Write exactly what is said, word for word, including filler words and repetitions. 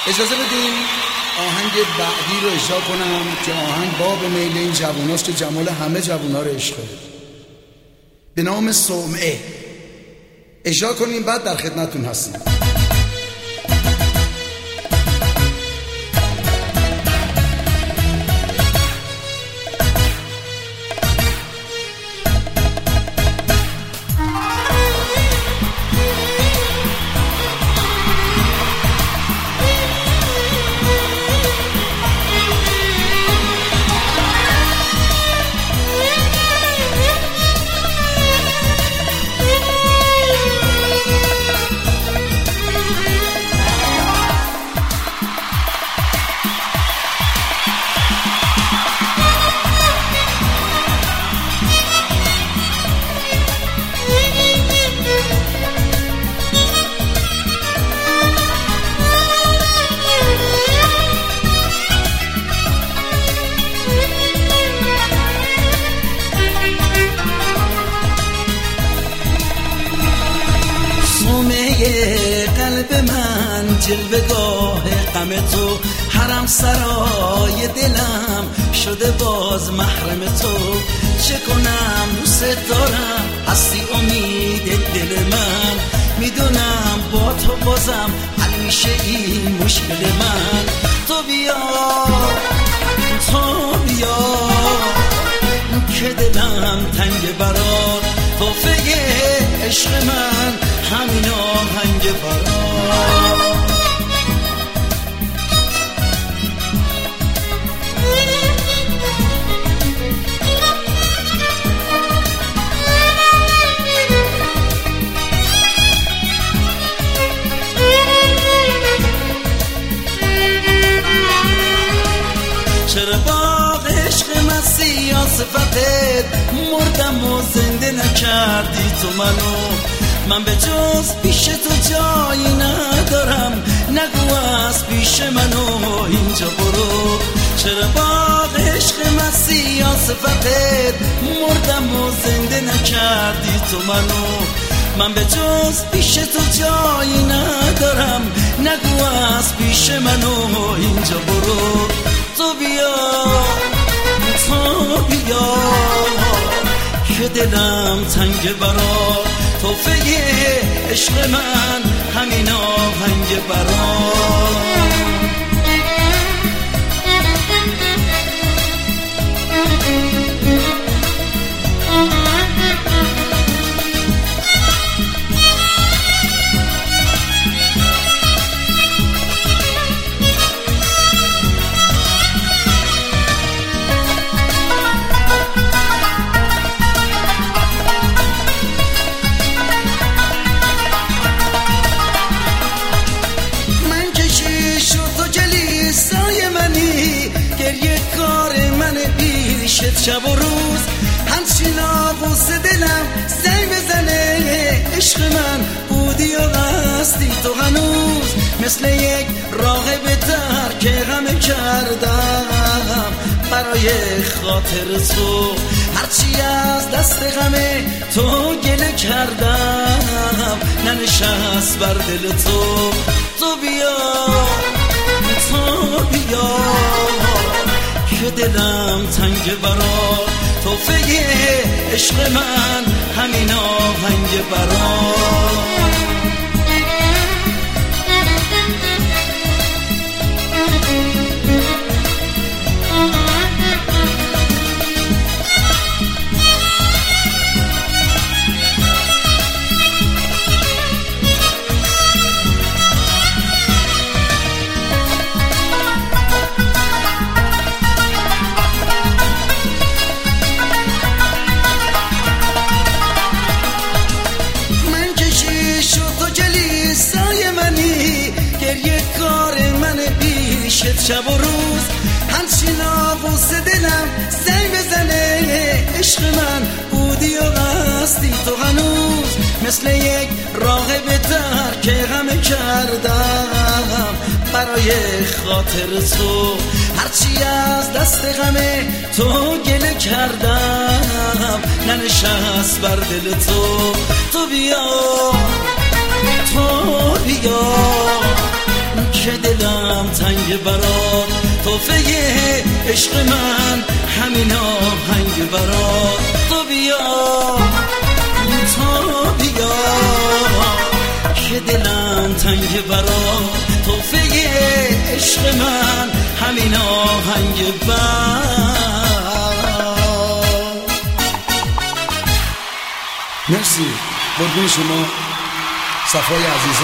اجازه بدین آهنگ بعدی رو اجرا کنم که آهنگ باب میل این جواناست که جمال همه جوانا رو عشقه، به نام صومعه. اجرا کنیم بعد در خدمتتون هستیم. قلب من جلوه‌گاه غم تو، حرم سرای دلم شده باز محرم تو. چه کنم دوست دارم، هستی امید دل من، میدونم با تو بازم حل میشه این مشکل من. تو بیا تو بیا که دلم تنگ برات، توفه عشق من همین آهنگ برات. چرا باغ عشق من سیاستت مردم و زنده نکردی تو منو؟ من به جز پیش تو جایی ندارم، نگو از پیش منو اینجا برو. چرا باغ عشق من سیاستت مردم و زنده نکردی تو منو؟ من به جز پیش تو جایی ندارم، نگو از پیش منو اینجا برو. تو بیا تو بیا که دلم تنگ برات، توفه عشق من همین آهنگ برات. شب و روز همچین آغوز دلم زنگ بزنه، عشق من بودی و هستی تو هنوز، مثل یک راغب تر که غم کردم برای خاطر تو. هرچی از دست غم تو گله کردم ننشست بر دل تو. تو بیا تو بیا که دلم تنگ برات، توفه عشق من همین آهنگ برات. شب و روز همچین آغوز دلم زنگ بزنه، عشق من بودی و هستی تو هنوز، مثل یک راغب تر که غم کردم برای خاطر تو. هرچی از دست غم تو گله کردم ننشست بر دل تو. تو بیا تو بیا که دلم دلم تنگ برات توفه عشق من همین آهنگ برات تو بیا تو بیا که دلم تنگ برات توفه عشق من همین آهنگ برات. مرسی قربون شما صفای عزیزان.